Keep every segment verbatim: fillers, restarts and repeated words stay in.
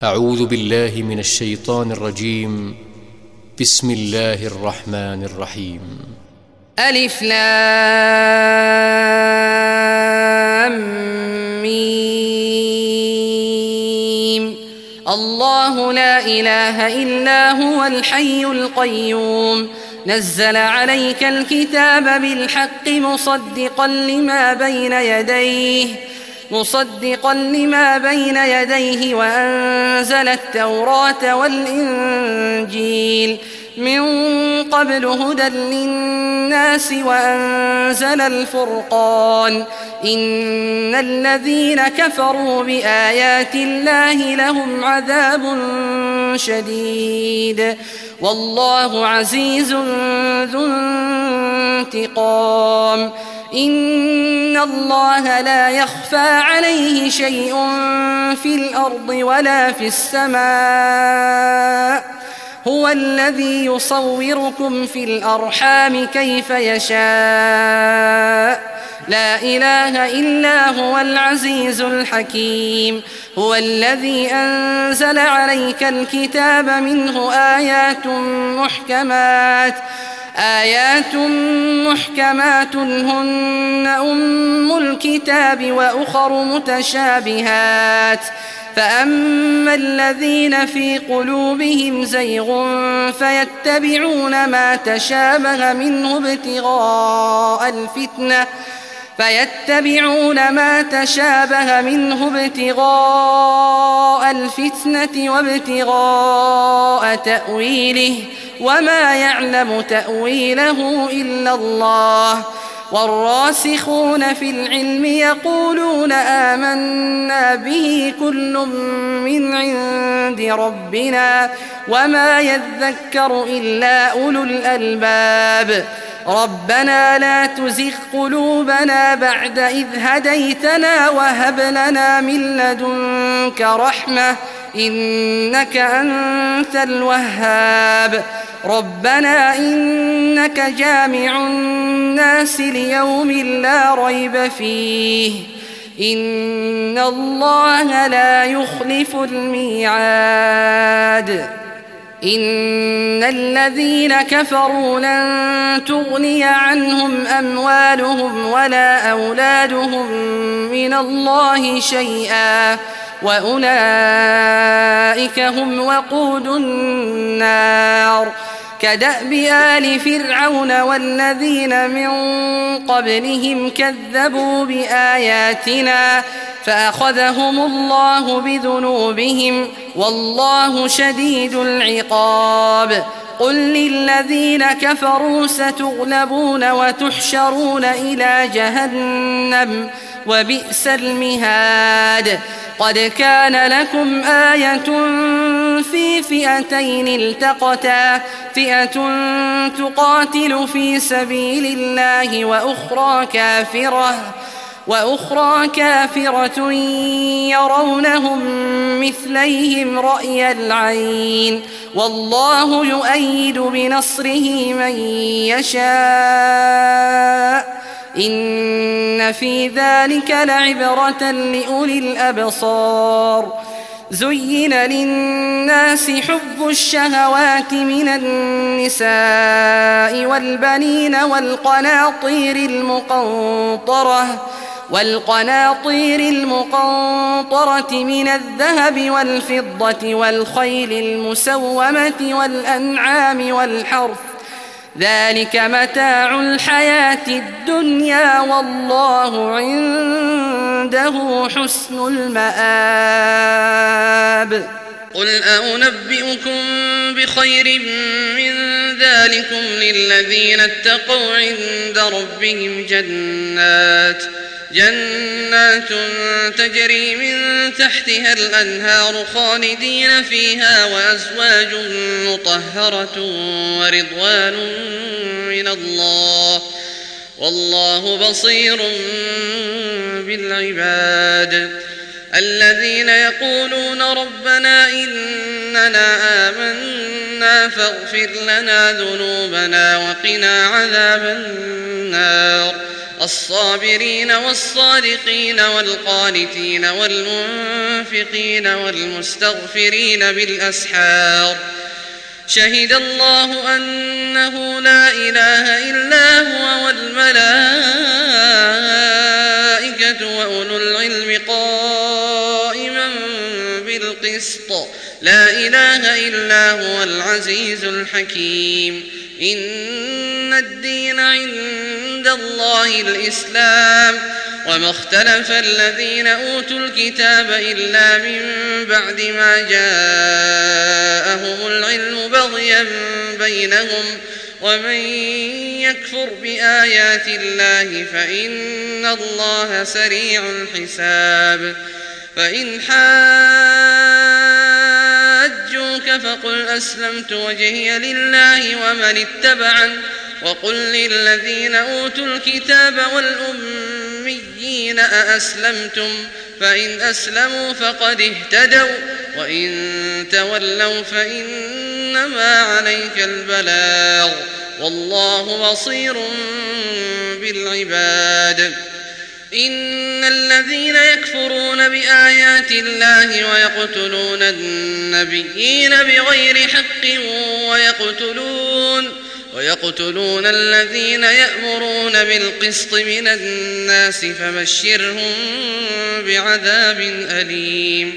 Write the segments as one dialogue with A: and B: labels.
A: أعوذ بالله من الشيطان الرجيم. بسم الله الرحمن الرحيم.
B: ألف لام ميم. الله لا إله إلا هو الحي القيوم، نزل عليك الكتاب بالحق مصدقا لما بين يديه مصدقا لما بين يديه وأنزل التوراة والإنجيل من قبل هدى للناس وأنزل الفرقان. إن الذين كفروا بآيات الله لهم عذاب شديد، والله عزيز ذو انتقام. إن الله لا يخفى عليه شيء في الأرض ولا في السماء، هو الذي يصوركم في الأرحام كيف يشاء، لا إله إلا هو العزيز الحكيم. هو الذي أنزل عليك الكتاب منه آيات محكمات آيات محكمات هن أم الكتاب وأخر متشابهات، فأما الذين في قلوبهم زيغ فيتبعون ما تشابه منه ابتغاء الفتنة فيتبعون ما تشابه منه ابتغاء الفتنة وابتغاء تأويله، وما يعلم تأويله إلا الله. والراسخون في العلم يقولون آمنا به كل من عند ربنا وما يذكر إلا أولو الألباب. ربنا لا تزغ قلوبنا بعد إذ هديتنا وهب لنا من لدنك رحمة إنك أنت الوهاب. ربنا إنك جامع الناس ليوم لا ريب فيه، إن الله لا يخلف الميعاد. إن الذين كفروا لن تغني عنهم أموالهم ولا أولادهم من الله شيئا، وأولئك هم وقود النار. كدأب آل فرعون والذين من قبلهم كذبوا بآياتنا فأخذهم الله بذنوبهم، والله شديد العقاب. قل للذين كفروا ستغلبون وتحشرون إلى جهنم وبئس المهاد. قد كان لكم آية في فئتين التقتا، فئة تقاتل في سبيل الله وأخرى كافرة وأخرى كافرة يرونهم مثليهم رأي العين، والله يؤيد بنصره من يشاء. إن في ذلك لعبرة لأولي الأبصار. زين للناس حب الشهوات من النساء والبنين والقناطير المقنطرة والقناطير المقنطرة من الذهب والفضة والخيل المسومة والأنعام والحرث، ذلك متاع الحياة الدنيا، والله عنده حسن المآب.
C: قل أنبئكم بخير من ذلكم للذين اتقوا عند ربهم جنات جنات تجري من تحتها الأنهار خالدين فيها وأزواج مطهرة ورضوان من الله، والله بصير بالعباد. الذين يقولون ربنا إننا آمنا ربنا فاغفر لنا ذنوبنا وقنا عذاب النار الصابرين والصادقين والقانتين والمنفقين والمستغفرين بالأسحار شهد الله أنه لا إله إلا هو والملائكة وأولو العلم قائما بالقسط لا إله إلا هو العزيز الحكيم إن الدين عند الله الإسلام وما اختلف الذين أوتوا الكتاب إلا من بعد ما جاءهم العلم بغيا بينهم ومن يكفر بآيات الله فإن الله سريع الحساب فإن حاجوك فقل أسلمت وجهي لله ومن اتبعن وقل للذين أوتوا الكتاب والأميين أأسلمتم فإن أسلموا فقد اهتدوا وإن تولوا فإنما عليك البلاغ والله بصير بالعباد إن الذين يكفرون بآيات الله ويقتلون النبيين بغير حق ويقتلون ويقتلون الذين يأمرون بالقسط من الناس فبشرهم بعذاب أليم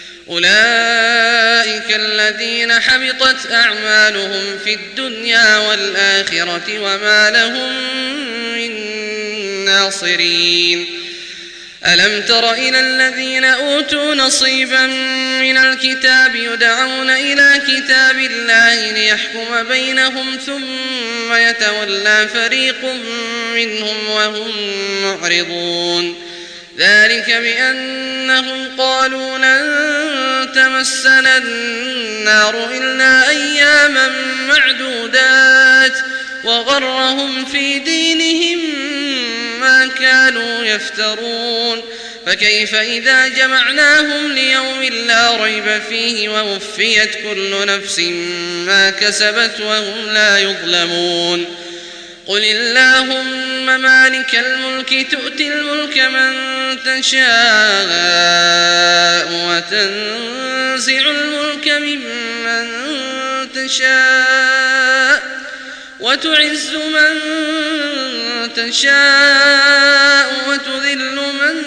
C: أولئك الذين حبطت أعمالهم في الدنيا والآخرة وما لهم من ناصرين ألم تر إلى الذين أوتوا نصيبا من الكتاب يدعون إلى كتاب الله ليحكم بينهم ثم يتولى فريق منهم وهم معرضون ذلك بأنهم قالوا لن تمسنا النار إلا أياما معدودات وغرهم في دينهم ما كانوا يفترون فكيف إذا جمعناهم ليوم لا ريب فيه ووفيت كل نفس ما كسبت وهم لا يظلمون قل اللهم مالك الملك تؤتي الملك من تشاء وتنزع الملك ممن تشاء وتعز من تشاء وتذل من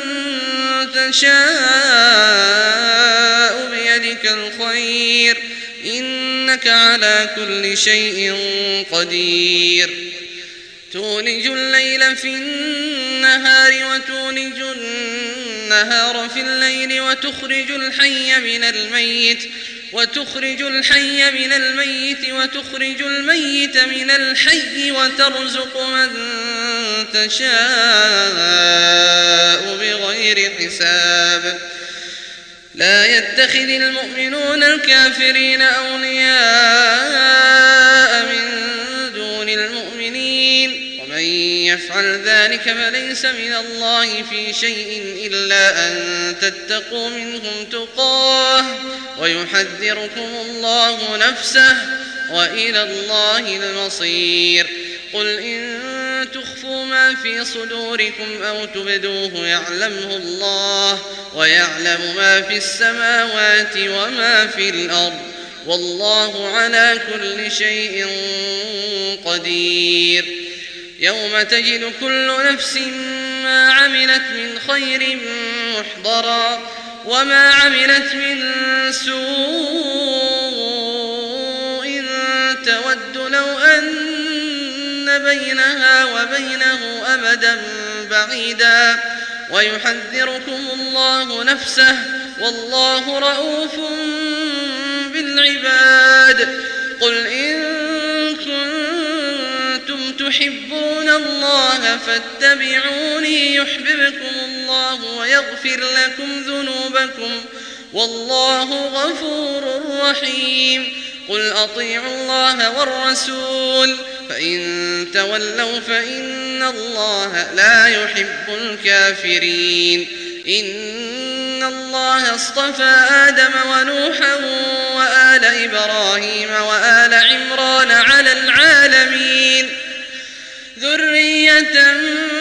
C: تشاء بيدك الخير إنك على كل شيء قدير تولج الليل في النهار وتولج النهار في الليل وتخرج الحي من الميت وتخرج الحي من الميت وتخرج الميت من الحي وترزق من تشاء بغير حساب لا يتخذ المؤمنون الكافرين أولياء من دون المؤمنين ومن يفعل ذلك فليس من الله في شيء إلا أن تتقوا منهم تقاه ويحذركم الله نفسه وإلى الله المصير قل إن تخفوا ما في صدوركم أو تبدوه يعلمه الله ويعلم ما في السماوات وما في الأرض والله على كل شيء قدير يوم تجد كل نفس ما عملت من خير محضرا وما عملت من سوء تود لو أن بينها وبينه أمدا بعيدا ويحذركم الله نفسه والله رؤوف بالعباد قل إن كنتم تحبون الله فاتبعوني يحببكم الله ويغفر لكم ذنوبكم والله غفور رحيم قل أطيعوا الله والرسول فإن تولوا فإن الله لا يحب الكافرين إن الله اصطفى آدم ونوحا وآل إبراهيم وآل عمران على العالمين ذرية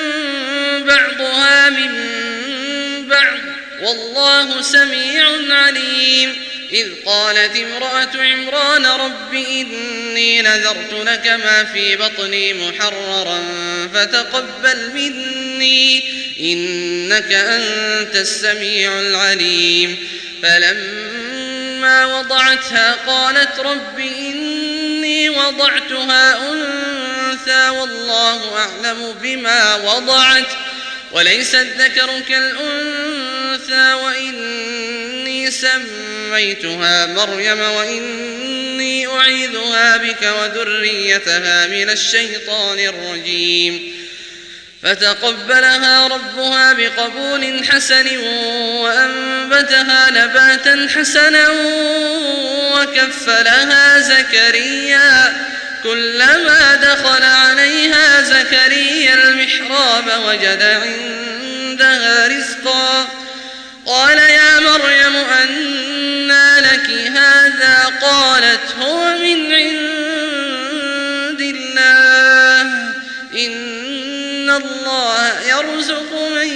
C: بعضها من بعض والله سميع عليم إذ قالت امرأة عمران رب إني نذرت لك ما في بطني محررا فتقبل مني إنك أنت السميع العليم فلما وضعتها قالت رب إني وضعتها أنثى والله أعلم بما وضعت وليس الذكر كالأنثى وإني سميتها مريم وإني أعيذها بك وذريتها من الشيطان الرجيم فتقبلها ربها بقبول حسن وأنبتها نباتا حسنا وكفلها زكريا كلما دخل عليها زكريا المحراب وجد عندها رزقا قال يا مريم أنى لك هذا قالت هو من عند الله إن الله يرزق من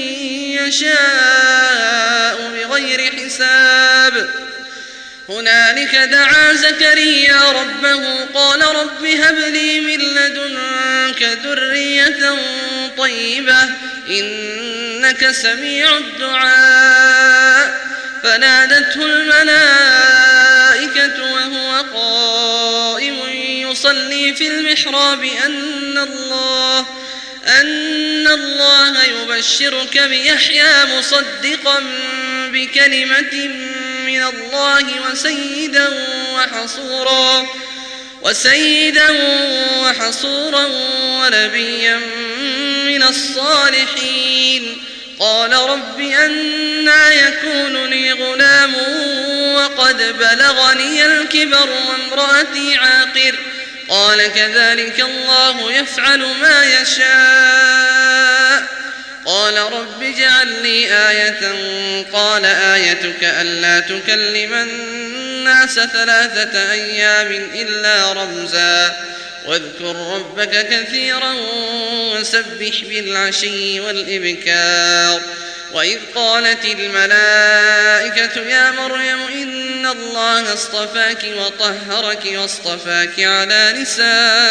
C: يشاء بغير حساب هنالك دعا زكريا ربه قال رب هب لي من لدنك ذرية طيبة إنك سميع الدعاء فنادته الملائكة وهو قائم يصلي في المحراب أن الله أن الله يبشرك بيحيى مصدقا بكلمة من الله وسيدا وحصورا وسيدا وحصورا ونبيا من الصالحين قال رب أنى يكون لي غلام وقد بلغني الكبر وامرأتي عاقر قال كذلك الله يفعل ما يشاء قال رب اجعل لي آية قال آيتك ألا تكلم الناس ثلاثة أيام إلا رمزا واذكر ربك كثيرا وسبح بالعشي والإبكار وإذ قالت الملائكة يا مريم إن الله اصطفاك وطهرك واصطفاك على نساء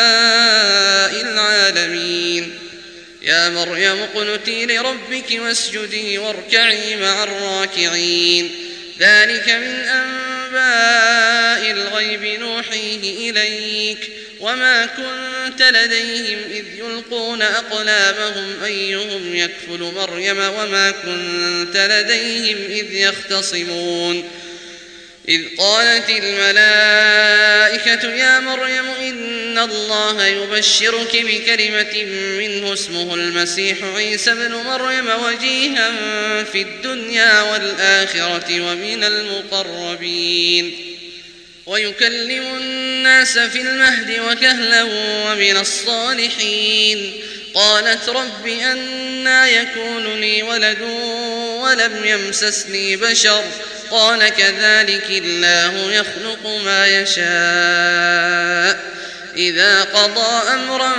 C: العالمين يا مريم اقنتي لربك واسجدي واركعي مع الراكعين ذلك من أنباء الغيب نوحيه إليك وما كنت لديهم إذ يلقون أقلامهم أيهم يكفل مريم وما كنت لديهم إذ يختصمون إذ قالت الملائكة يا مريم إن الله يبشرك بكلمة منه اسمه المسيح عيسى ابن مريم وجيها في الدنيا والآخرة ومن المقربين ويكلم الناس في المهد وكهلا ومن الصالحين قالت رب أنى يكون لي ولد ولم يمسسني بشر قال كذلك الله يخلق ما يشاء إذا قضى أمرا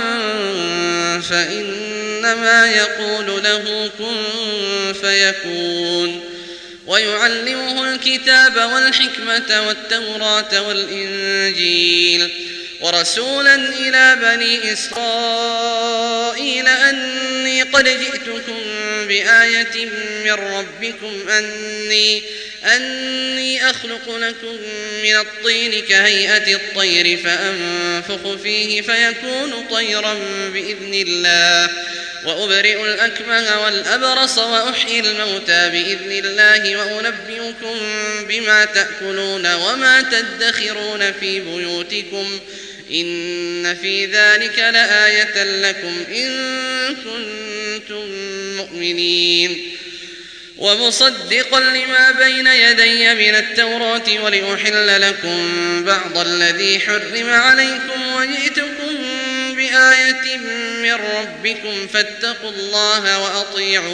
C: فإنما يقول له كن فيكون ويعلمه الكتاب والحكمة والتوراة والإنجيل ورسولا إلى بني إسرائيل أني قد جئتكم بآية من ربكم أني أني أخلق لكم من الطين كهيئة الطير فأنفخ فيه فيكون طيرا بإذن الله وأبرئ الأكمه والأبرص وأحيي الموتى بإذن الله وأنبئكم بما تأكلون وما تدخرون في بيوتكم إن في ذلك لآية لكم إن كنتم مؤمنين ومصدقا لما بين يدي من التوراة ولأحل لكم بعض الذي حرم عليكم وجئتكم بآية من ربكم فاتقوا الله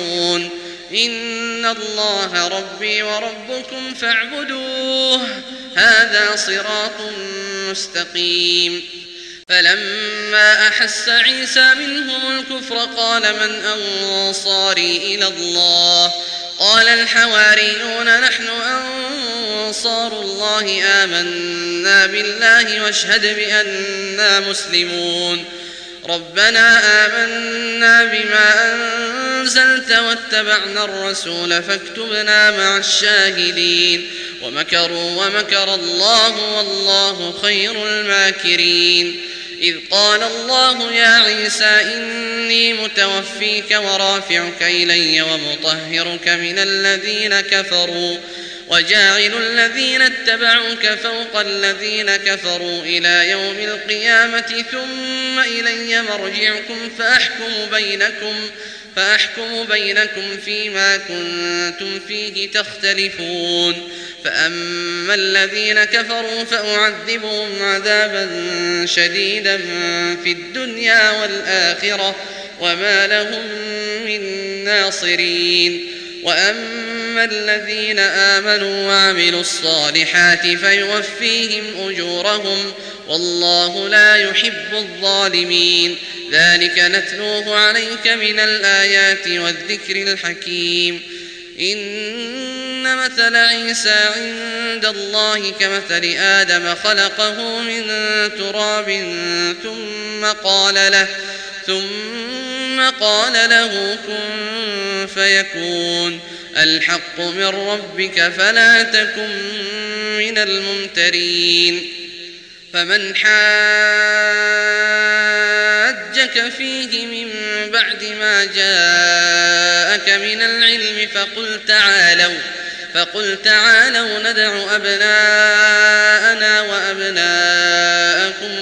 C: وأطيعون إن الله ربي وربكم فاعبدوه هذا صراط مستقيم. فلما أحس عيسى منهم الكفر قال من أنصاري إلى الله قال الحواريون نحن أنصار الله آمنا بالله واشهد بأننا مسلمون. ربنا آمنا بما أنزلت واتبعنا الرسول فاكتبنا مع الشاهدين. ومكروا ومكر الله والله خير الماكرين. إذ قال الله يا عيسى إني متوفيك ورافعك إلي ومطهرك من الذين كفروا وجاعل الذين اتبعوك فوق الذين كفروا إلى يوم القيامة ثم إلي مرجعكم فأحكم بينكم فأحكم بينكم فيما كنتم فيه تختلفون. فأما الذين كفروا فأعذبهم عذابا شديدا في الدنيا والآخرة وما لهم من ناصرين. وأما الذين آمنوا وعملوا الصالحات فيوفيهم أجورهم والله لا يحب الظالمين. ذلك نتلوه عليك من الآيات والذكر الحكيم. إن مثل عيسى عند الله كمثل آدم خلقه من تراب ثم قال له ثم قال له كن فيكون. الحق من ربك فلا تكن من الممترين. فمن حاجك فيه من بعد ما جاءك من العلم فقل تعالوا فقل تعالوا ندع أبناءنا وأبناءكم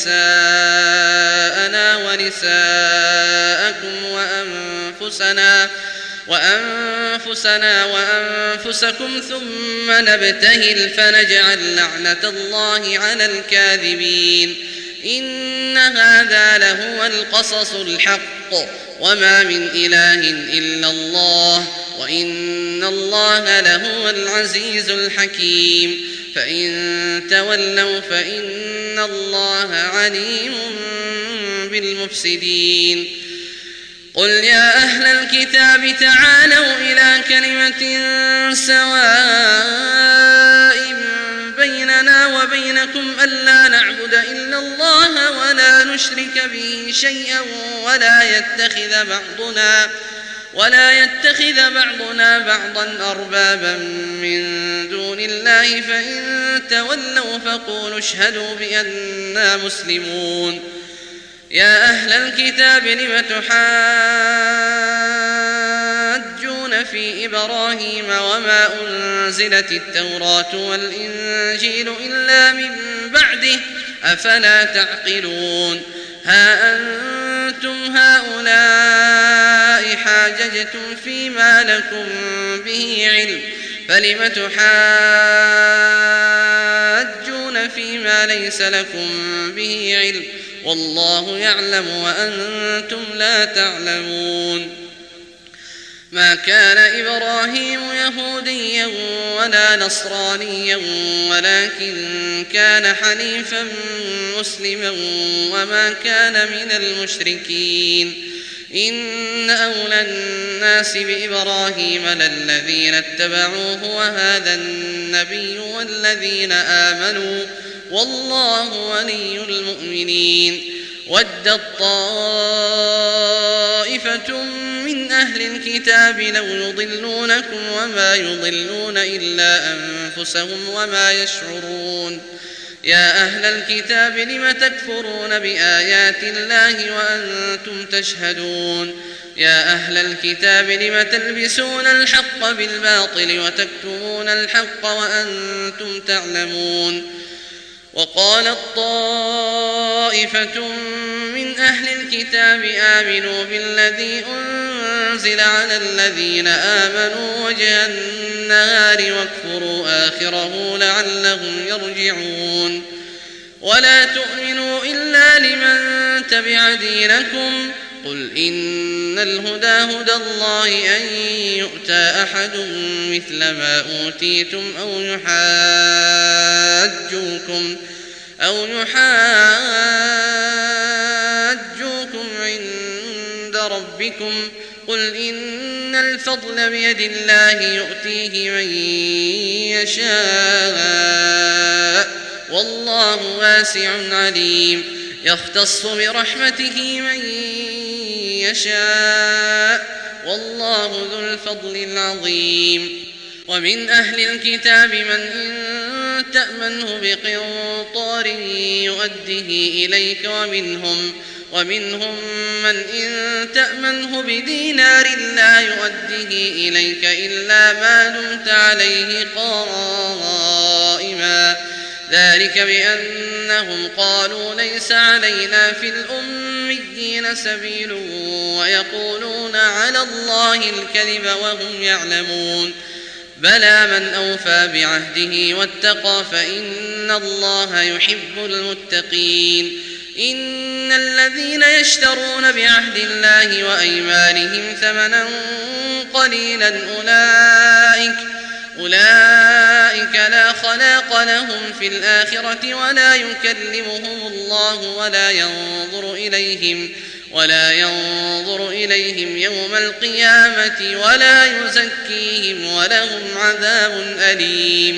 C: ونساءنا ونساءكم وأنفسنا وأنفسنا وأنفسكم ثم نبتهل فنجعل لعنة الله على الكاذبين. إن هذا لهو القصص الحق وما من إله إلا الله وإن الله لهو العزيز الحكيم. فإن تولوا فإن الله عليم بالمفسدين. قل يا أهل الكتاب تعالوا إلى كلمة سواء بيننا وبينكم ألا نعبد إلا الله ولا نشرك به شيئا ولا يتخذ بعضنا ولا يتخذ بعضنا بعضا أربابا من دون الله فإن تولوا فقولوا اشهدوا بأننا مسلمون. يا أهل الكتاب لم تحاجون في إبراهيم وما أنزلت التوراة والإنجيل إلا من بعده أفلا تعقلون. ها أنتم هؤلاء حاججتم فيما لكم به علم فلم تحاجون فيما ليس لكم به علم والله يعلم وأنتم لا تعلمون. ما كان إبراهيم يهوديا ولا نصرانيا ولكن كان حنيفا مسلما وما كان من المشركين. إن أولى الناس بإبراهيم للذين اتبعوه وهذا النبي والذين آمنوا والله ولي المؤمنين. ودت طائفة من أهل الكتاب لو يضلونكم وما يضلون إلا أنفسهم وما يشعرون. يا أهل الكتاب لم تكفرون بآيات الله وأنتم تشهدون. يا أهل الكتاب لم تلبسون الحق بالباطل وتكتمون الحق وأنتم تعلمون. وقالت طائفة من أهل الكتاب آمنوا بالذي أنزل على الذين آمنوا وجه النهار واكفروا آخره لعلهم يرجعون. ولا تؤمنوا إلا لمن تبع دينكم قل إن الهدى هدى الله أن يؤتى أحد مثل ما أوتيتم أو يحاجون يحاجونكم أو يحاجوكم عند ربكم قل إن الفضل بيد الله يؤتيه من يشاء والله واسع عليم يختص برحمته من يشاء والله ذو الفضل العظيم ومن أهل الكتاب من إن تأمنه بقنطار يؤده إليك ومنهم ومنهم من إن تأمنه بدينار لا يؤده إليك إلا ما دمت عليه قائما ذلك بأنهم قالوا ليس علينا في الأميين سبيل ويقولون على الله الكذب وهم يعلمون بلى من أوفى بعهده واتقى فإن الله يحب المتقين إن الذين يشترون بعهد الله وأيمانهم ثمنا قليلا أولئك أولئك لا خلاق لهم في الآخرة ولا يكلمهم الله ولا ينظر إليهم ولا ينظر إليهم يوم القيامة ولا يزكيهم ولهم عذاب أليم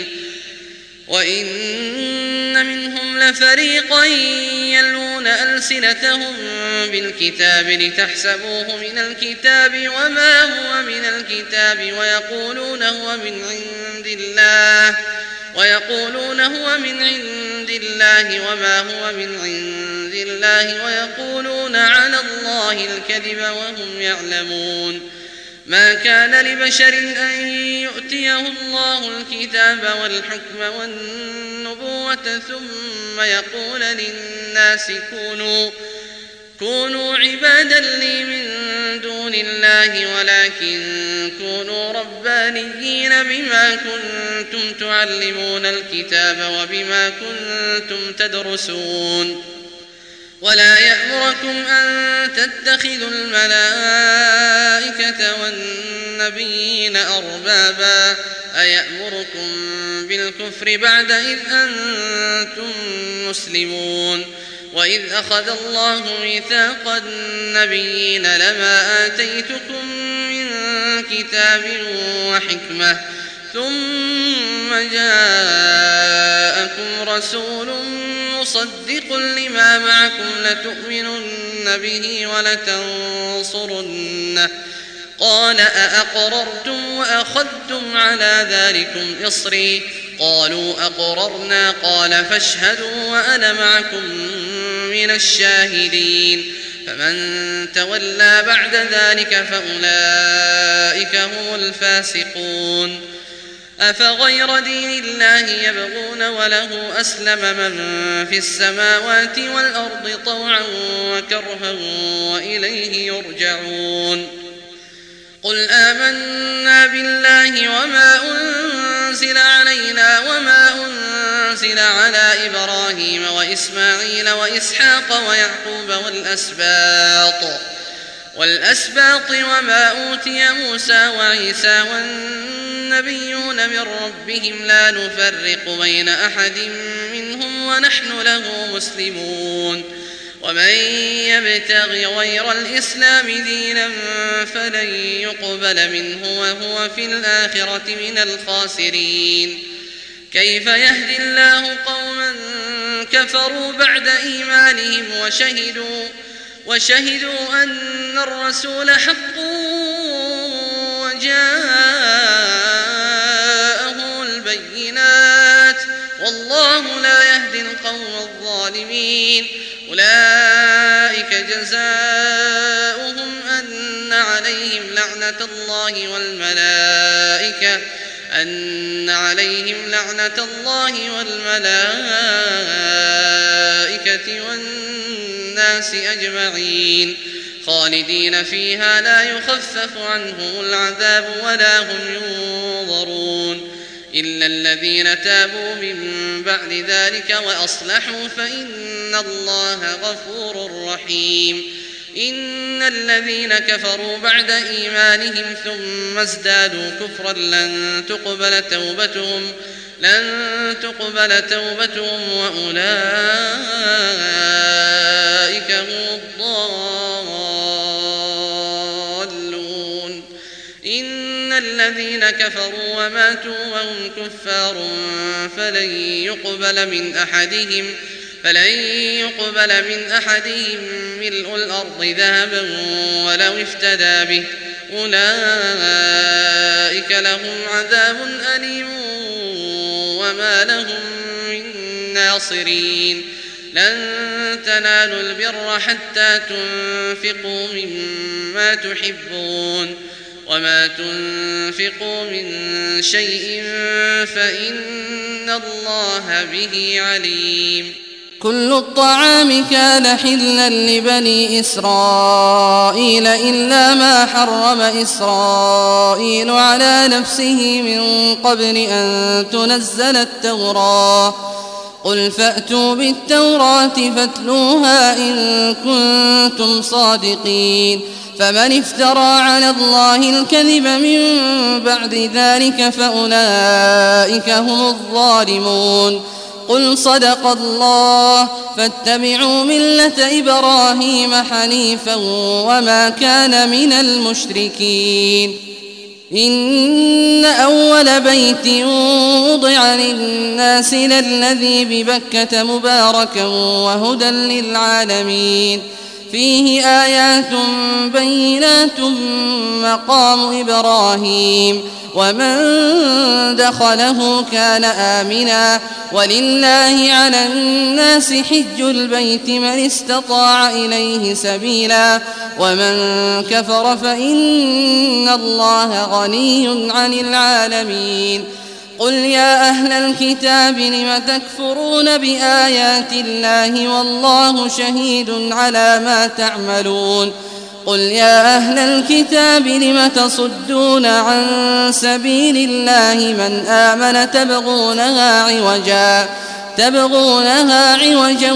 C: وإن منهم لفريقا يلون ألسنتهم بالكتاب لتحسبوه من الكتاب وما هو من الكتاب ويقولون هو من عند الله ويقولون هو من عند الله وما هو من عند الله ويقولون على الله الكذب وهم يعلمون ما كان لبشر أن يؤتيه الله الكتاب والحكم والنبوة ثم يقول للناس كونوا كونوا عبادا لي من دون الله ولكن كونوا ربانيين بما كنتم تعلمون الكتاب وبما كنتم تدرسون ولا يأمركم أن تتخذوا الملائكة والنبيين أربابا أيأمركم بالكفر بعد إذ أنتم مسلمون وإذ أخذ الله ميثاق النبيين لما آتيتكم من كتاب وحكمة ثم جاءكم رسول مصدق لما معكم لتؤمنن به ولتنصرنه قال أأقررتم وأخذتم على ذلكم إصري قالوا أقررنا قال فاشهدوا وأنا معكم من الشاهدين فمن تولى بعد ذلك فأولئك هم الفاسقون أفغير دين الله يبغون وله أسلم من في السماوات والأرض طوعا وكرها وإليه يرجعون قل آمنا بالله وما أنزل علينا وما أنزل على إبراهيم وإسماعيل وإسحاق ويعقوب والأسباط والأسباط وما أوتي موسى وعيسى والنبيون من ربهم لا نفرق بين أحد منهم ونحن له مسلمون ومن يبتغ غير الإسلام دينا فلن يقبل منه وهو في الآخرة من الخاسرين كيف يهدي الله قوما كفروا بعد إيمانهم وشهدوا وشهدوا أن الرسول حق وجاءه البينات والله لا يهدي القوم الظالمين أولئك جزاؤهم أن عليهم لعنة الله والملائكة أن عليهم لعنة الله والملائكة والناس أجمعين خالدين فيها لا يخفف عنهم العذاب ولا هم ينظرون إلا الذين تابوا من بعد ذلك وأصلحوا فإن الله غفور رحيم إن الذين كفروا بعد إيمانهم ثم ازدادوا كفرا لن تقبل توبتهم لن تقبل توبتهم وأولئك هم الضالون. إن الذين كفروا وماتوا وهم كفار فلن يقبل من أحدهم فلن يقبل من أحدهم ملء الأرض ذهبا ولو افتدى به أولئك لهم عذاب أليم وما لهم من ناصرين. لن تنالوا البر حتى تنفقوا مما تحبون وما تنفقوا من شيء فإن الله به عليم.
B: كل الطعام كان حلا لبني إسرائيل إلا ما حرم إسرائيل على نفسه من قبل أن تنزل التوراة. قل فأتوا بالتوراة فاتلوها إن كنتم صادقين. فمن افترى على الله الكذب من بعد ذلك فأولئك هم الظالمون. قل صدق الله فاتبعوا ملة إبراهيم حنيفا وما كان من المشركين. إن أول بيت وضع للناس للذي ببكة مباركا وهدى للعالمين فيه آيات بينات مقام إبراهيم ومن دخله كان آمنا ولله على الناس حج البيت من استطاع إليه سبيلا ومن كفر فإن الله غني عن العالمين. قل يا أهل الكتاب لم تكفرون بآيات الله والله شهيد على ما تعملون. قل يا أهل الكتاب لم تصدون عن سبيل الله من آمن تبغونها عوجا تبغونها عوجا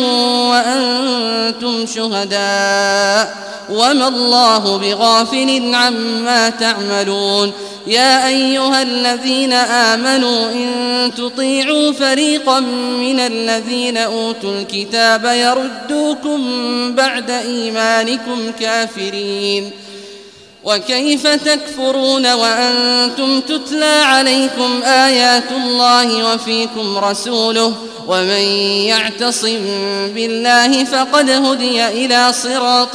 B: وأنتم شهداء وما الله بغافل عما تعملون. يا أيها الذين آمنوا إن تطيعوا فريقا من الذين أوتوا الكتاب يردوكم بعد إيمانكم كافرين. وكيف تكفرون وأنتم تتلى عليكم آيات الله وفيكم رسوله ومن يعتصم بالله فقد هدي إلى صراط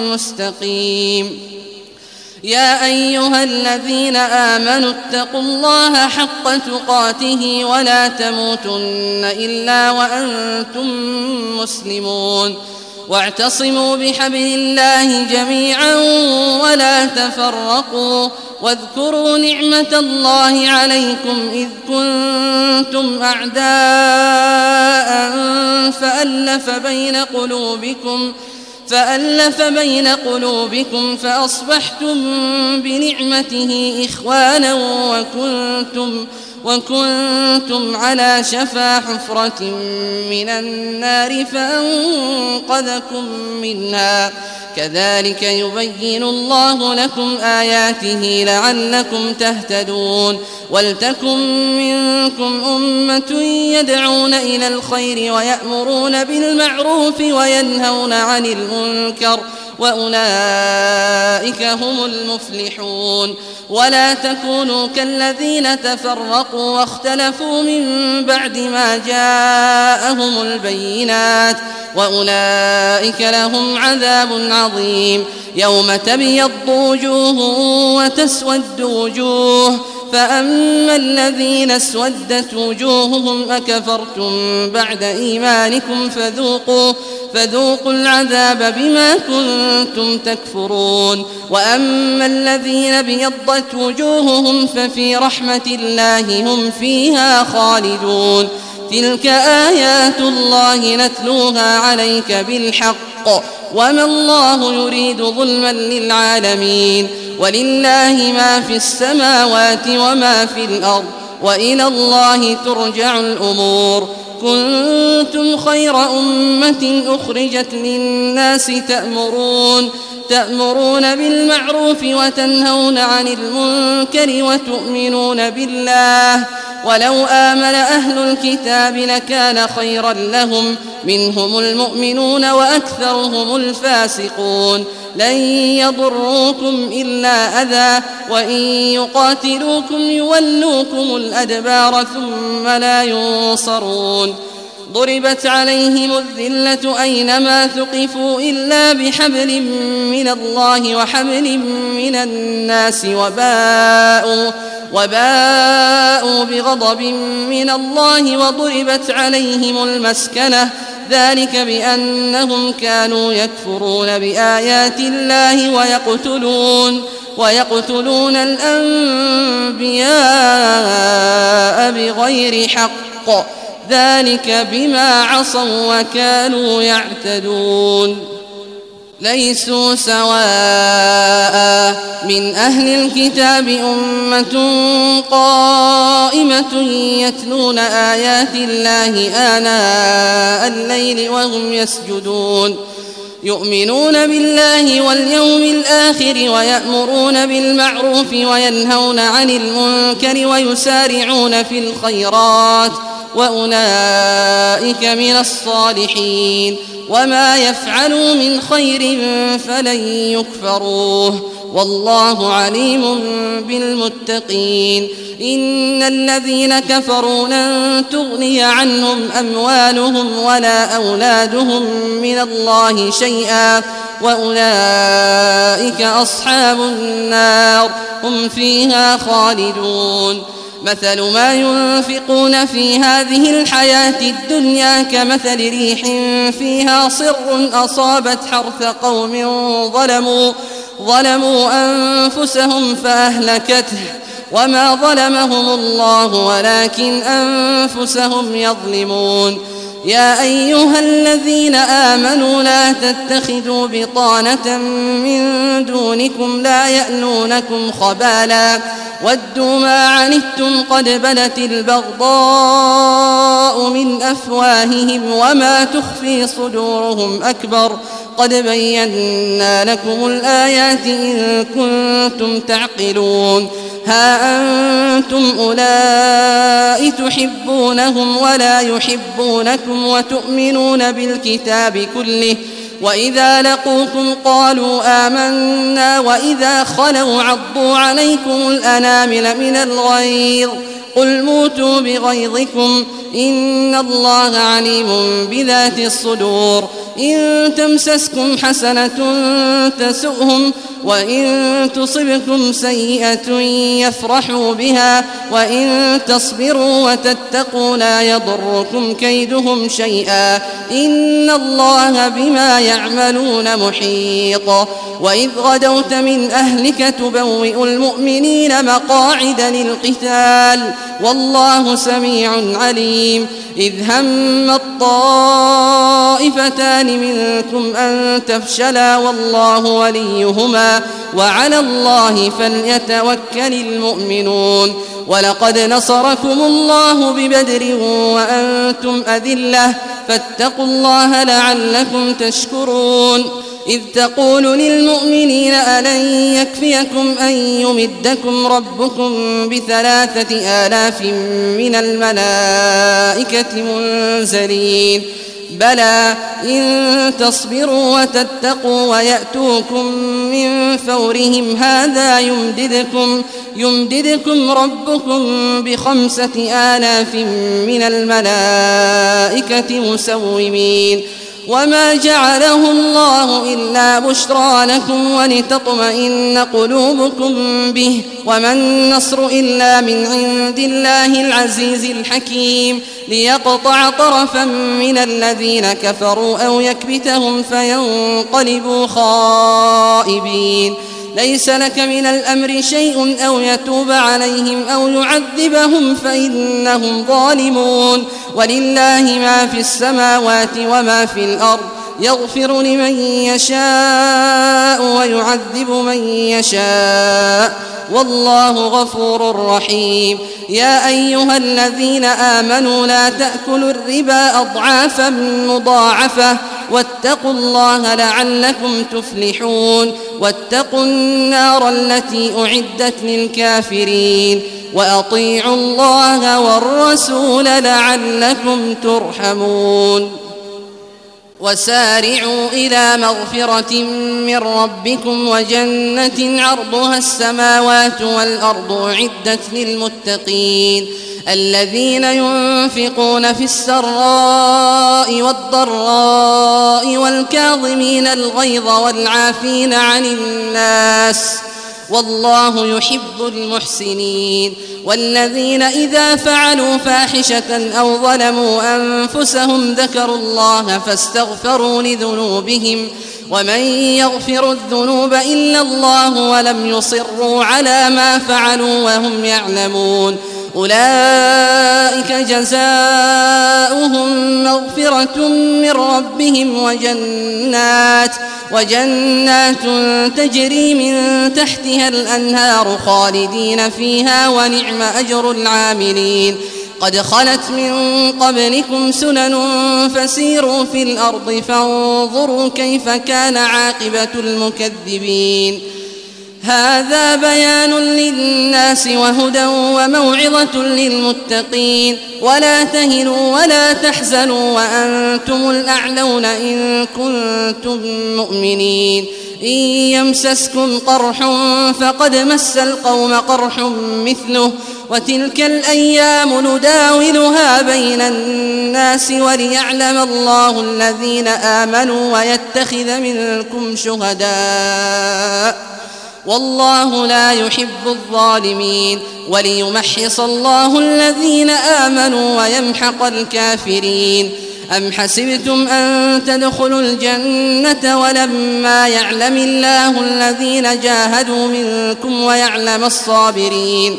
B: مستقيم. يا أيها الذين آمنوا اتقوا الله حق تقاته ولا تموتن إلا وأنتم مسلمون. واعتصموا بحبل الله جميعا ولا تفرقوا واذكروا نعمة الله عليكم إذ كنتم أعداء فألف بين قلوبكم فألف بين قلوبكم فأصبحتم بنعمته إخوانا وكنتم وكنتم على شفا حفرة من النار فأنقذكم منها. كذلك يبين الله لكم آياته لعلكم تهتدون. ولتكن منكم أمة يدعون إلى الخير ويأمرون بالمعروف وينهون عن المنكر وأولئك هم المفلحون. ولا تكونوا كالذين تفرقوا واختلفوا من بعد ما جاءهم البينات وأولئك لهم عذاب عظيم. يوم تبيض وجوه وتسود وجوه فأما الذين اسودت وجوههم أكفرتم بعد إيمانكم فذوقوا فذوقوا العذاب بما كنتم تكفرون. وأما الذين ابيضت وجوههم ففي رحمة الله هم فيها خالدون. تلك آيات الله نتلوها عليك بالحق وما الله يريد ظلما للعالمين. ولله ما في السماوات وما في الأرض وإلى الله ترجع الأمور. كنتم خير أمة أخرجت للناس تأمرون تأمرون بالمعروف وتنهون عن المنكر وتؤمنون بالله ولو آمن أهل الكتاب لكان خيرا لهم منهم المؤمنون وأكثرهم الفاسقون لن يضروكم إلا أذى وإن يقاتلوكم يولوكم الأدبار ثم لا ينصرون ضربت عليهم الذلة أينما ثقفوا إلا بحبل من الله وحبل من الناس وباءوا, وباءوا بغضب من الله وضربت عليهم المسكنة ذلك بأنهم كانوا يكفرون بآيات الله ويقتلون, ويقتلون الأنبياء بغير حق ذلك بما عصوا وكانوا يعتدون ليسوا سواء من أهل الكتاب أمة قائمة يتلون آيات الله آناء الليل وهم يسجدون يؤمنون بالله واليوم الآخر ويأمرون بالمعروف وينهون عن المنكر ويسارعون في الخيرات وأولئك من الصالحين وما يفعلوا من خير فلن يكفروه والله عليم بالمتقين إن الذين كفروا لن تغني عنهم أموالهم ولا أولادهم من الله شيئا وأولئك أصحاب النار هم فيها خالدون مثل ما ينفقون في هذه الحياة الدنيا كمثل ريح فيها صر أصابت حرث قوم ظلموا, ظلموا أنفسهم فأهلكته وما ظلمهم الله ولكن أنفسهم يظلمون يا أيها الذين آمنوا لا تتخذوا بطانة من دونكم لا يألونكم خبالا ودوا ما عنتم قد بدت البغضاء من أفواههم وما تخفي صدورهم أكبر قد بينا لكم الآيات إن كنتم تعقلون ها أنتم أولئك تحبونهم ولا يحبونكم وتؤمنون بالكتاب كله وإذا لقوكم قالوا آمنا وإذا خلوا عضوا عليكم الأنامل من الغيظ قل موتوا بغيظكم إن الله عليم بذات الصدور إن تمسسكم حسنة تسؤهم وإن تصبكم سيئة يفرحوا بها وإن تصبروا وتتقوا لا يضركم كيدهم شيئا إن الله بما يعملون محيط وإذ غدوت من أهلك تبوئ المؤمنين مقاعد للقتال والله سميع عليم إذ هم الطائفتان منكم أن تفشلا والله وليهما وعلى الله فليتوكل المؤمنون ولقد نصركم الله ببدر وأنتم أذلة فاتقوا الله لعلكم تشكرون إذ تقول للمؤمنين ألن يكفيكم أن يمدكم ربكم بثلاثة آلاف من الملائكة منزلين بلى إن تصبروا وتتقوا ويأتوكم من فورهم هذا يمددكم, يمددكم ربكم بخمسة آلاف من الملائكة مسومين وما جعله الله إلا بشرى لكم ولتطمئن قلوبكم به وما النصر إلا من عند الله العزيز الحكيم ليقطع طرفا من الذين كفروا أو يكبتهم فينقلبوا خائبين ليس لك من الأمر شيء أو يتوب عليهم أو يعذبهم فإنهم ظالمون ولله ما في السماوات وما في الأرض يغفر لمن يشاء ويعذب من يشاء والله غفور رحيم يا أيها الذين آمنوا لا تأكلوا الربا أضعافا مضاعفة واتقوا الله لعلكم تفلحون واتقوا النار التي أعدت للكافرين وأطيعوا الله والرسول لعلكم ترحمون وسارعوا إلى مغفرة من ربكم وجنة عرضها السماوات والأرض أعدت للمتقين الذين ينفقون في السراء والضراء والكاظمين الغيظ والعافين عن الناس والله يحب المحسنين والذين إذا فعلوا فاحشة أو ظلموا أنفسهم ذكروا الله فاستغفروا لذنوبهم ومن يغفر الذنوب إلا الله ولم يصروا على ما فعلوا وهم يعلمون أولئك جزاؤهم مغفرة من ربهم وجنات وجنات تجري من تحتها الأنهار خالدين فيها ونعم أجر العاملين قد خلت من قبلكم سنن فسيروا في الأرض فانظروا كيف كان عاقبة المكذبين هذا بيان للناس وهدى وموعظة للمتقين ولا تهنوا ولا تحزنوا وأنتم الأعلون إن كنتم مؤمنين إن يمسسكم قرح فقد مس القوم قرح مثله وتلك الأيام نداولها بين الناس وليعلم الله الذين آمنوا ويتخذ منكم شهداء والله لا يحب الظالمين وليمحص الله الذين آمنوا ويمحق الكافرين أم حسبتم أن تدخلوا الجنة ولما يعلم الله الذين جاهدوا منكم ويعلم الصابرين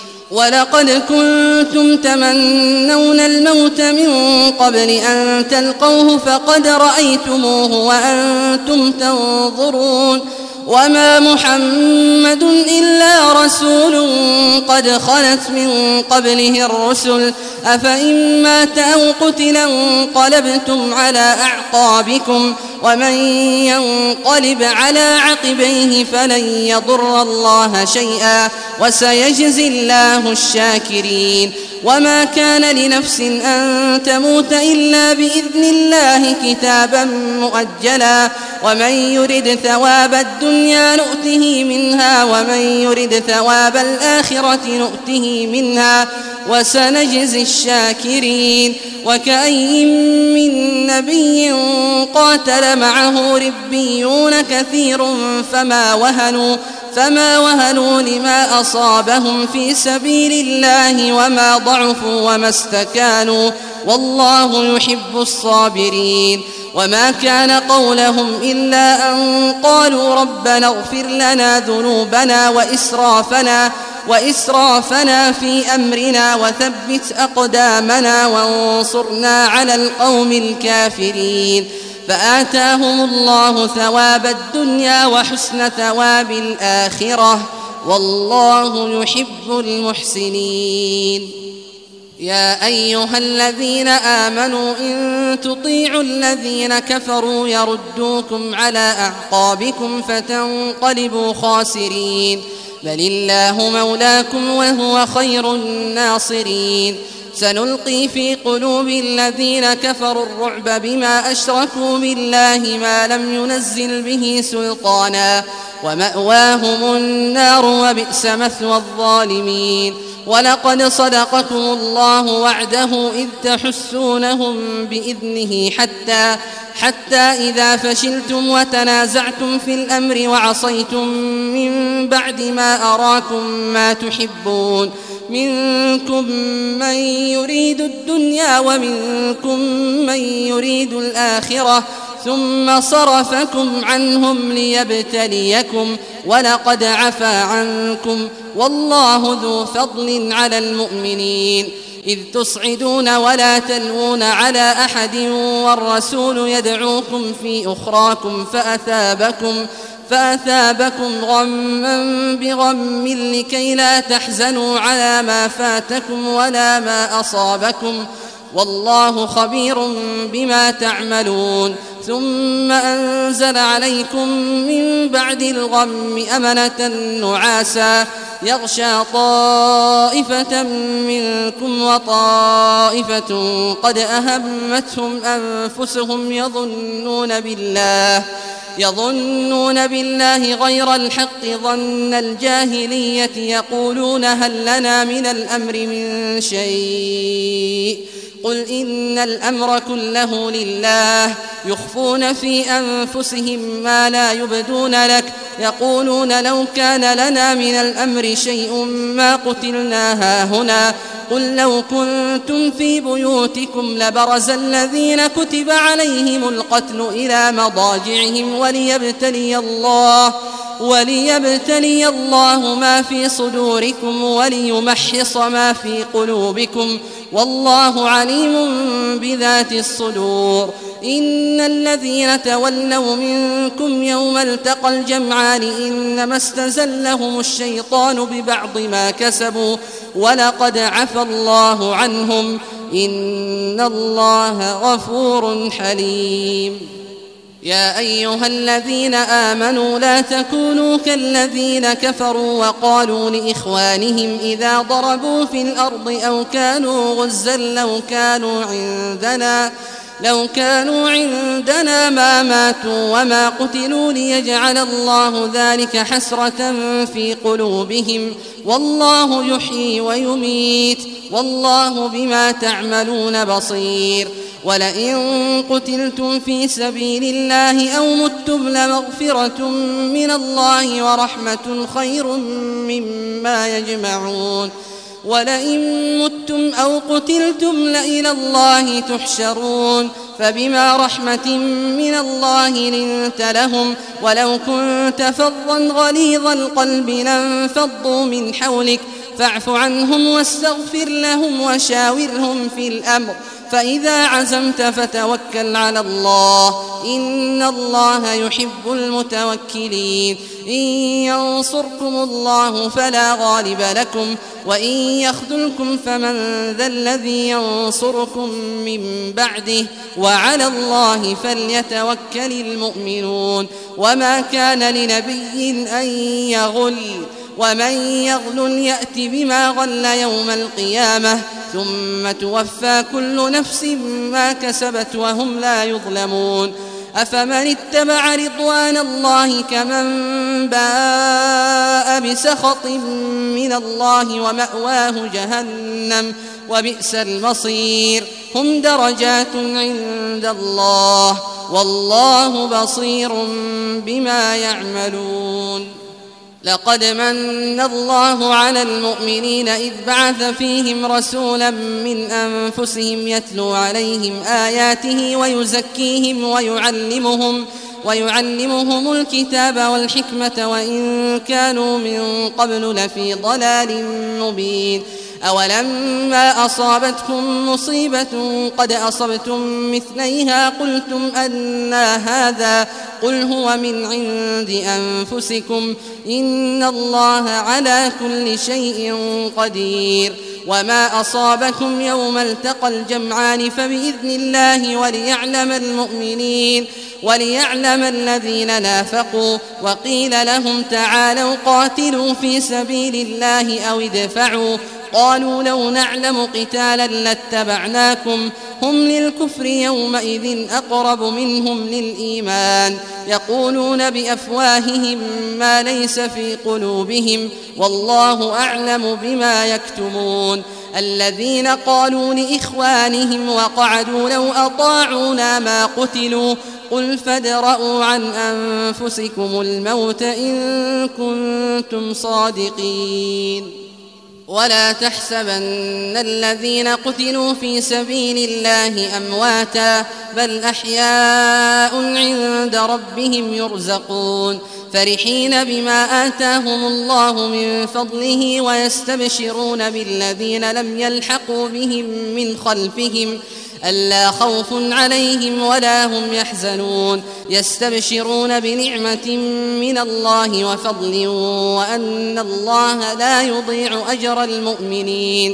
B: ولقد كنتم تمنون الموت من قبل أن تلقوه فقد رأيتموه وأنتم تنظرون وما محمد إلا رسول قد خلت من قبله الرسل أفإن مات أو قتل انقلبتم على أعقابكم ومن ينقلب على عقبيه فلن يضر الله شيئا وسيجزي الله الشاكرين وما كان لنفس أن تموت إلا بإذن الله كتابا مؤجلا ومن يرد ثواب الدنيا نؤته منها ومن يرد ثواب الآخرة نؤته منها وسنجزي الشاكرين وكأي من نبي قاتل معه ربيون كثير فما وهنوا فما وهنوا لما أصابهم في سبيل الله وما ضعفوا وما استكانوا والله يحب الصابرين وما كان قولهم إلا أن قالوا ربنا اغفر لنا ذنوبنا وإسرافنا وإسرافنا في أمرنا وثبت أقدامنا وانصرنا على القوم الكافرين فآتاهم الله ثواب الدنيا وحسن ثواب الآخرة والله يحب المحسنين يا أيها الذين آمنوا إن تطيعوا الذين كفروا يردوكم على أعقابكم فتنقلبوا خاسرين بل الله مولاكم وهو خير الناصرين سنلقي في قلوب الذين كفروا الرعب بما أشركوا بالله ما لم ينزل به سلطانا ومأواهم النار وبئس مثوى الظالمين ولقد صدقكم الله وعده إذ تحسونهم بإذنه حتى حتى إذا فشلتم وتنازعتم في الأمر وعصيتم من بعد ما أراكم ما تحبون منكم من يريد الدنيا ومنكم من يريد الآخرة ثم صرفكم عنهم ليبتليكم ولقد عفا عنكم والله ذو فضل على المؤمنين إذ تصعدون ولا تلوون على أحد والرسول يدعوكم في أخراكم فأثابكم فأثابكم غما بغم لكي لا تحزنوا على ما فاتكم ولا ما أصابكم والله خبير بما تعملون ثم أنزل عليكم من بعد الغم أمنة نعاسا يغشى طائفة منكم وطائفة قد أهمتهم أنفسهم يظنون بالله يظنون بالله غير الحق ظن الجاهلية يقولون هل لنا من الأمر من شيء قل إن الأمر كله لله يخفون في أنفسهم ما لا يبدون لك يقولون لو كان لنا من الأمر شيء ما قتلنا هاهنا قل لو كنتم في بيوتكم لبرز الذين كتب عليهم القتل إلى مضاجعهم وليبتلي الله وليبتلي الله ما في صدوركم وليمحص ما في قلوبكم والله عليم بذات الصدور إن الذين تولوا منكم يوم التقى الجمعان إنما استزلهم الشيطان ببعض ما كسبوا ولقد عفى الله عنهم إن الله غفور حليم يا أيها الذين آمنوا لا تكونوا كالذين كفروا وقالوا لإخوانهم إذا ضربوا في الأرض أو كانوا غزا لو كانوا عندنا لو كانوا عندنا ما ماتوا وما قتلوا ليجعل الله ذلك حسرة في قلوبهم والله يحيي ويميت والله بما تعملون بصير ولئن قتلتم في سبيل الله أو متم لمغفرة من الله ورحمة خير مما يجمعون ولئن متم أو قتلتم لإلى الله تحشرون فبما رحمة من الله لنت لهم ولو كنت فظا غليظ القلب لانفضوا من حولك فاعف عنهم واستغفر لهم وشاورهم في الأمر فإذا عزمت فتوكل على الله إن الله يحب المتوكلين إن ينصركم الله فلا غالب لكم وإن يخذلكم فمن ذا الذي ينصركم من بعده وعلى الله فليتوكل المؤمنون وما كان لنبي أن يغل ومن يغل يأت بما غل يوم القيامة ثم توفى كل نفس ما كسبت وهم لا يظلمون أفمن اتبع رضوان الله كمن باء بسخط من الله ومأواه جهنم وبئس المصير هم درجات عند الله والله بصير بما يعملون لقد من الله على المؤمنين إذ بعث فيهم رسولا من أنفسهم يتلو عليهم آياته ويزكيهم ويعلمهم ويعلمهم الكتاب والحكمة وإن كانوا من قبل لفي ضلال مبين أولما أصابتكم مصيبة قد أصبتم مثليها قلتم أنى هذا قل هو من عند أنفسكم إن الله على كل شيء قدير وما أصابكم يوم التقى الجمعان فبإذن الله وليعلم المؤمنين وليعلم الذين نافقوا وقيل لهم تعالوا قاتلوا في سبيل الله أو ادفعوا قالوا لو نعلم قتالا لاتبعناكم هم للكفر يومئذ أقرب منهم للإيمان يقولون بأفواههم ما ليس في قلوبهم والله أعلم بما يكتمون الذين قالوا لإخوانهم وقعدوا لو أطاعونا ما قتلوا قل فادرءوا عن أنفسكم الموت إن كنتم صادقين ولا تحسبن الذين قتلوا في سبيل الله أمواتا بل أحياء عند ربهم يرزقون فرحين بما آتاهم الله من فضله ويستبشرون بالذين لم يلحقوا بهم من خلفهم ألا خوف عليهم ولا هم يحزنون يستبشرون بنعمة من الله وفضل وأن الله لا يضيع أجر المؤمنين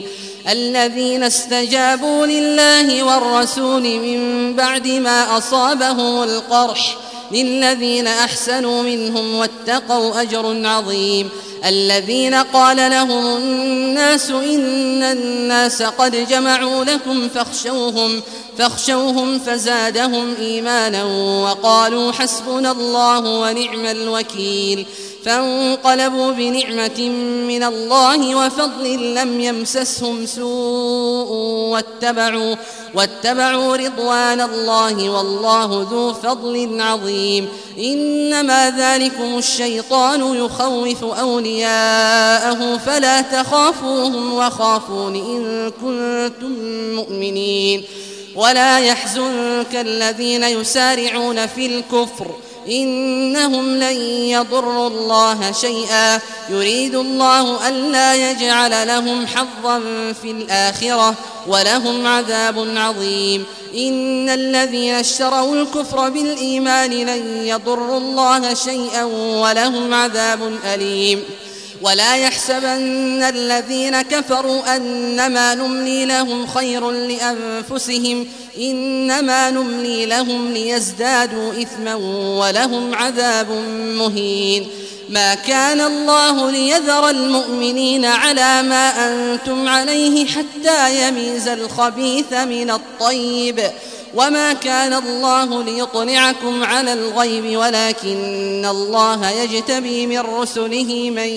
B: الذين استجابوا لله والرسول من بعد ما أصابهم القرح للذين أحسنوا منهم واتقوا أجر عظيم. الذين قال لهم الناس إن الناس قد جمعوا لكم فاخشوهم فاخشوهم فزادهم إيمانا وقالوا حسبنا الله ونعم الوكيل. فانقلبوا بنعمة من الله وفضل لم يمسسهم سوء واتبعوا, واتبعوا رضوان الله والله ذو فضل عظيم. إنما ذلكم الشيطان يخوف أولياءه فلا تخافوهم وخافون إن كنتم مؤمنين. ولا يحزنك الذين يسارعون في الكفر إنهم لن يضروا الله شيئا يريد الله ألا يجعل لهم حظا في الآخرة ولهم عذاب عظيم. إن الذين اشتروا الكفر بالإيمان لن يضروا الله شيئا ولهم عذاب أليم. ولا يحسبن الذين كفروا أنما نملي لهم خير لأنفسهم إنما نملي لهم ليزدادوا إثما ولهم عذاب مهين. ما كان الله ليذر المؤمنين على ما أنتم عليه حتى يميز الخبيث من الطيب وما كان الله ليطلعكم على الغيب ولكن الله يجتبي من رسله من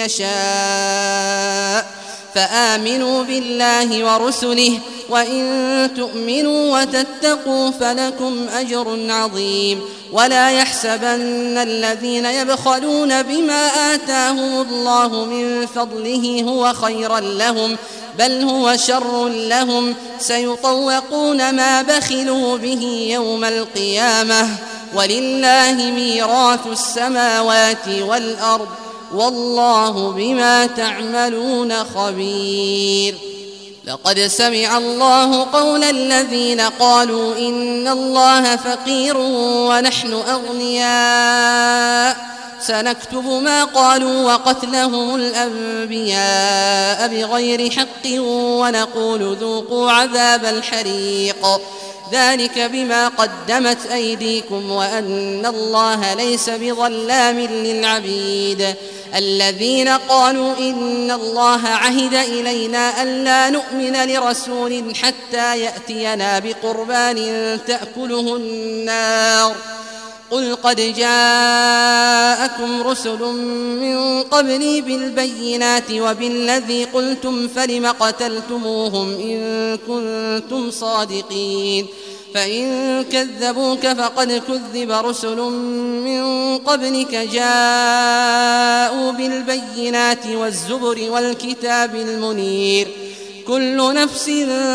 B: يشاء فآمنوا بالله ورسله وإن تؤمنوا وتتقوا فلكم أجر عظيم. ولا يحسبن الذين يبخلون بما آتاهم الله من فضله هو خيرا لهم بل هو شر لهم سيطوقون ما بخلوا به يوم القيامة ولله ميراث السماوات والأرض والله بما تعملون خبير. لقد سمع الله قول الذين قالوا إن الله فقير ونحن أغنياء سنكتب ما قالوا وقتلهم الأنبياء بغير حق ونقول ذوقوا عذاب الحريق ذلك بما قدمت أيديكم وأن الله ليس بظلام للعبيد. الذين قالوا إن الله عهد إلينا ألا نؤمن لرسول حتى يأتينا بقربان تأكله النار قل قد جاءكم رسل من قبلي بالبينات وبالذي قلتم فلم قتلتموهم إن كنتم صادقين. فإن كذبوك فقد كذب رسل من قبلك جاءوا بالبينات والزبر والكتاب المنير. كل نفس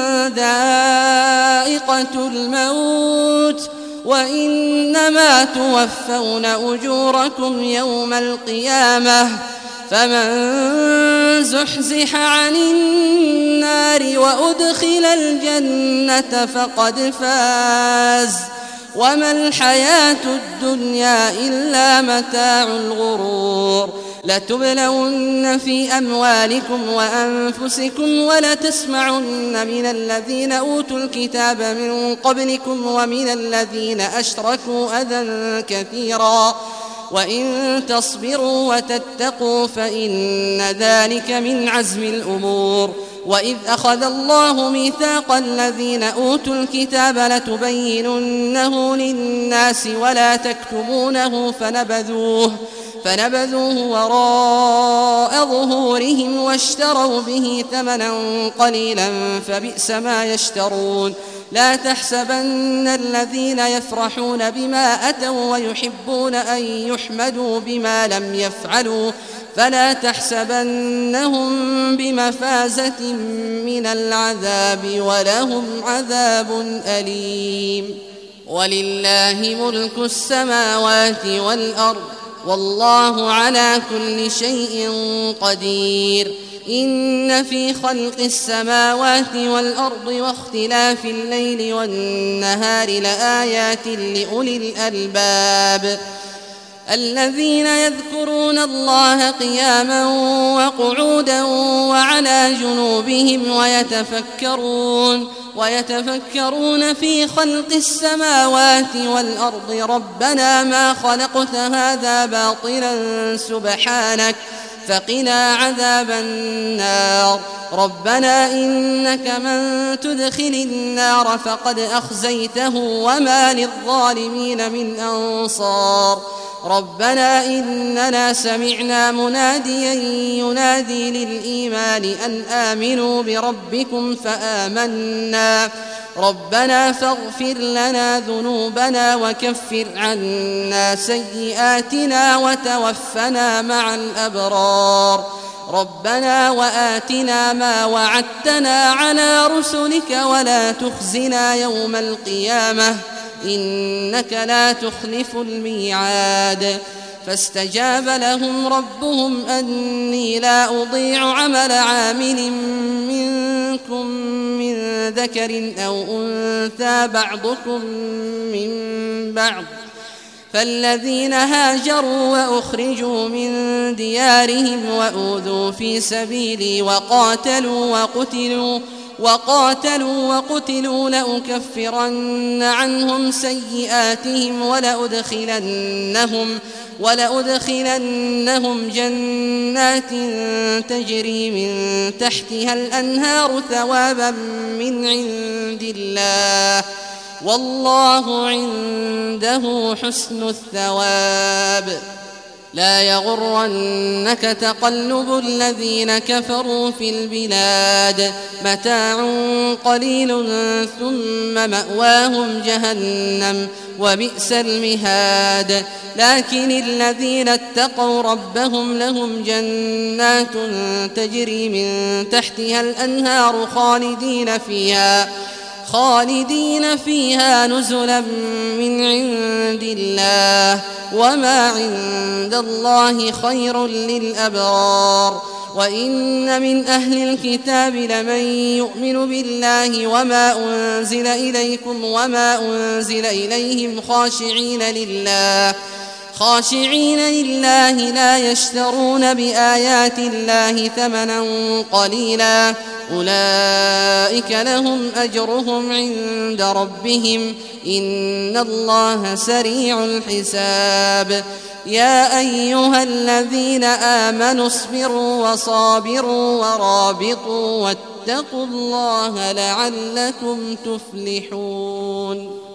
B: ذائقة الموت وإنما توفون أجوركم يوم القيامة فمن زحزح عن النار وأدخل الجنة فقد فاز وما الحياة الدنيا إلا متاع الغرور. لتبلون في أموالكم وأنفسكم ولتسمعن من الذين أوتوا الكتاب من قبلكم ومن الذين أشركوا أذى كثيرا وإن تصبروا وتتقوا فإن ذلك من عزم الأمور. وإذ أخذ الله ميثاق الذين أوتوا الكتاب لتبيننه للناس ولا تكتمونه فنبذوه فنبذوه وراء ظهورهم واشتروا به ثمنا قليلا فبئس ما يشترون. لا تحسبن الذين يفرحون بما أتوا ويحبون أن يحمدوا بما لم يفعلوا فلا تحسبنهم بمفازة من العذاب ولهم عذاب أليم. ولله ملك السماوات والأرض والله على كل شيء قدير. إن في خلق السماوات والأرض واختلاف الليل والنهار لآيات لأولي الألباب الذين يذكرون الله قياما وقعودا وعلى جنوبهم ويتفكرون ويتفكرون في خلق السماوات والأرض ربنا ما خلقت هذا باطلا سبحانك فقنا عذاب النار ربنا إنك من تدخل النار فقد أخزيته وما للظالمين من أنصار ربنا إننا سمعنا مناديا ينادي للإيمان أن آمنوا بربكم فآمنا ربنا فاغفر لنا ذنوبنا وكفر عنا سيئاتنا وتوفنا مع الأبرار ربنا وآتنا ما وعدتنا على رسلك ولا تخزنا يوم القيامة إنك لا تخلف الميعاد فاستجاب لهم ربهم أني لا أضيع عمل عامل منكم من ذكر أو أنثى بعضكم من بعض فالذين هاجروا وأخرجوا من ديارهم وأوذوا في سبيلي وقاتلوا وقتلوا وقاتلوا وقتلوا لأكفرن عنهم سيئاتهم ولأدخلنهم ولأدخلنهم جنات تجري من تحتها الأنهار ثوابا من عند الله والله عنده حسن الثواب لا يغرنك تقلب الذين كفروا في البلاد متاع قليل ثم مأواهم جهنم وبئس المهاد لكن الذين اتقوا ربهم لهم جنات تجري من تحتها الأنهار خالدين فيها خالدين فيها نزلا من عند الله وما عند الله خير للأبرار وإن من أهل الكتاب لمن يؤمن بالله وما أنزل إليكم وما أنزل إليهم خاشعين لله خاشعين لله لا يشترون بآيات الله ثمنا قليلا أولئك لهم أجرهم عند ربهم إن الله سريع الحساب يا أيها الذين آمنوا اصبروا وصابروا ورابطوا واتقوا الله لعلكم تفلحون.